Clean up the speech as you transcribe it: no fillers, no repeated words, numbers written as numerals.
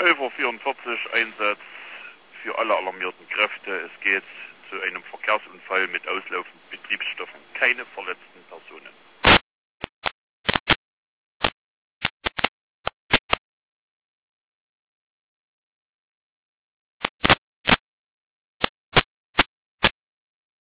11:44 Uhr Einsatz für alle alarmierten Kräfte. Es geht zu einem Verkehrsunfall mit auslaufenden Betriebsstoffen. Keine verletzten Personen.